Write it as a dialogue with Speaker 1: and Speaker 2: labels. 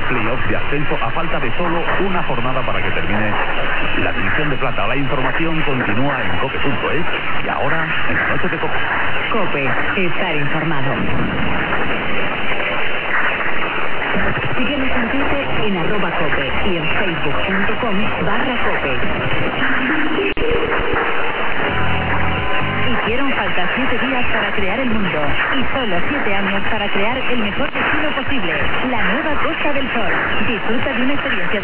Speaker 1: playoffs de ascenso a falta de solo una jornada para que termine la división de plata. La información continúa en cope.es y ahora en la noche de Cope.
Speaker 2: Cope, estar informado. Síguenos en Twitter en @cope y en facebook.com/cope. Hicieron falta 7 días para crear el mundo y solo 7 años para crear el mejor destino posible, la nueva Costa del Sol. Disfruta de una experiencia